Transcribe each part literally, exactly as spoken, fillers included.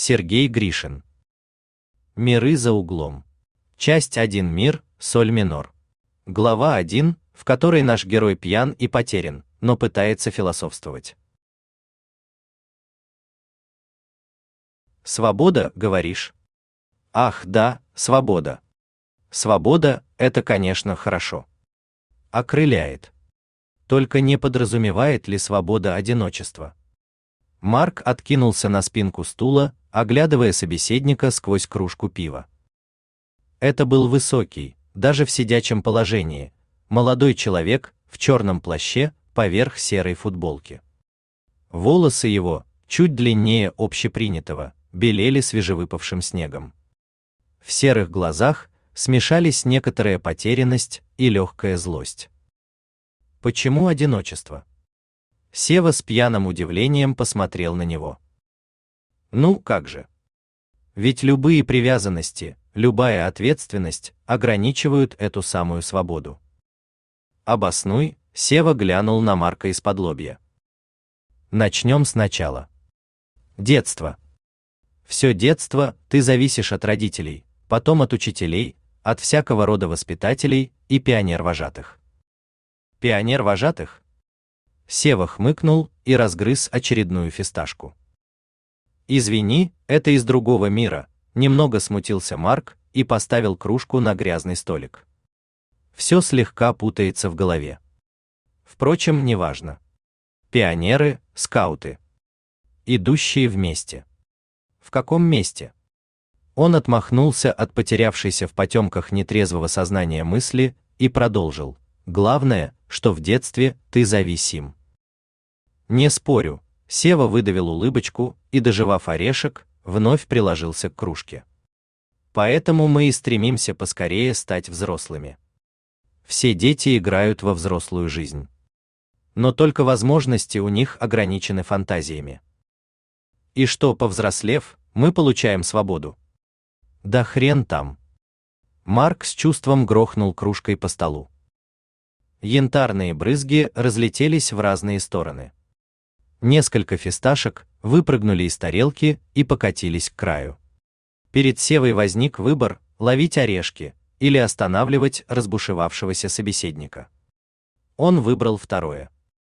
Сергей Гришин. Миры за углом. Часть один. Мир, соль минор. Глава один, в которой наш герой пьян и потерян, но пытается философствовать. Свобода, говоришь? Ах, да, свобода. Свобода – это, конечно, хорошо. Окрыляет. Только не подразумевает ли свобода одиночества? Марк откинулся на спинку стула, оглядывая собеседника сквозь кружку пива. Это был высокий, даже в сидячем положении, молодой человек в черном плаще поверх серой футболки. Волосы его, чуть длиннее общепринятого, белели свежевыпавшим снегом. В серых глазах смешались некоторая потерянность и легкая злость. Почему одиночество? Сева с пьяным удивлением посмотрел на него. Ну, как же? Ведь любые привязанности, любая ответственность ограничивают эту самую свободу. Обоснуй, Сева глянул на Марка исподлобья. Начнем сначала. Детство. Все детство ты зависишь от родителей, потом от учителей, от всякого рода воспитателей и пионер-вожатых. Пионер-вожатых? Сева хмыкнул и разгрыз очередную фисташку. Извини, это из другого мира, немного смутился Марк и поставил кружку на грязный столик. Все слегка путается в голове. Впрочем, неважно. Пионеры, скауты. Идущие вместе. В каком месте? Он отмахнулся от потерявшейся в потемках нетрезвого сознания мысли и продолжил. Главное, что в детстве ты зависим. Не спорю. Сева выдавил улыбочку и, дожевав орешек, вновь приложился к кружке. Поэтому мы и стремимся поскорее стать взрослыми. Все дети играют во взрослую жизнь. Но только возможности у них ограничены фантазиями. И что, повзрослев, мы получаем свободу? Да хрен там. Марк с чувством грохнул кружкой по столу. Янтарные брызги разлетелись в разные стороны. Несколько фисташек выпрыгнули из тарелки и покатились к краю. Перед Севой возник выбор – ловить орешки или останавливать разбушевавшегося собеседника. Он выбрал второе.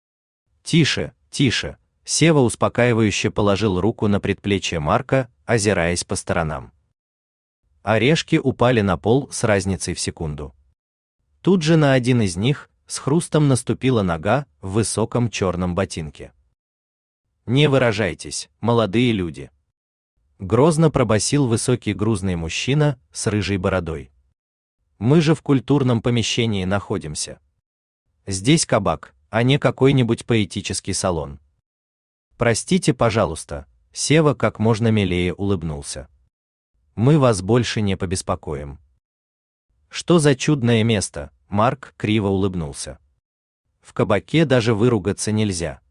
«Тише, тише», – Сева успокаивающе положил руку на предплечье Марка, озираясь по сторонам. Орешки упали на пол с разницей в секунду. Тут же на один из них с хрустом наступила нога в высоком черном ботинке. «Не выражайтесь, молодые люди!» Грозно пробасил высокий грузный мужчина с рыжей бородой. «Мы же в культурном помещении находимся. Здесь кабак, а не какой-нибудь поэтический салон. Простите, пожалуйста», Сева как можно милее улыбнулся. «Мы вас больше не побеспокоим». «Что за чудное место?» Марк криво улыбнулся. «В кабаке даже выругаться нельзя».